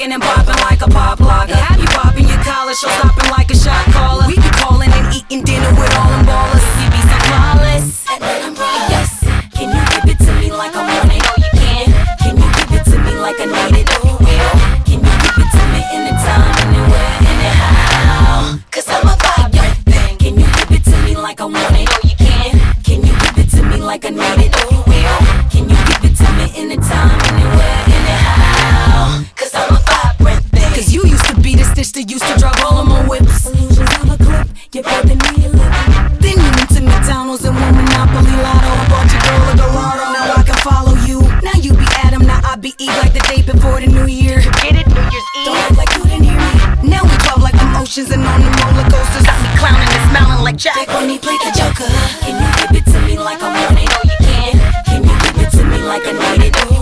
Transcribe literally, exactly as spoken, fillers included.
locking and popping like a pop locker. You popping your collar, show stopping like a shot caller. We be calling and eating dinner with all them ballers. We be so flawless. Yes, can you give it to me like I want it? Oh, you can. Can you give it to me like I need it? Oh, you will. Can you give it to me anytime, anywhere, anyhow? Cause I'm a vibrant thing. Can you give it to me like I want it? Oh, you can. Can you give it to me like I need it? Oh, you will. Can you give it to me anytime, anywhere, anyhow? Cause I'm a vibrant thing. Cause you used to be the stitch that used to drop all of my whips. Illusions of a clip, you're begging me a lip. Then you went to McDonald's and won Monopoly Lotto. I bought your girl a gelato, now I can follow you. Now you be Adam, now I be Eve, like the day before the new year. Get it, New Year's Eve. Don't act like you didn't hear me. Now we talk like emotions and on the roller coasters. Got me clowning and smiling like Jack when he played the Joker. Can you give it to me like I want it? Oh, you can. Can you give it to me like I need it? Oh,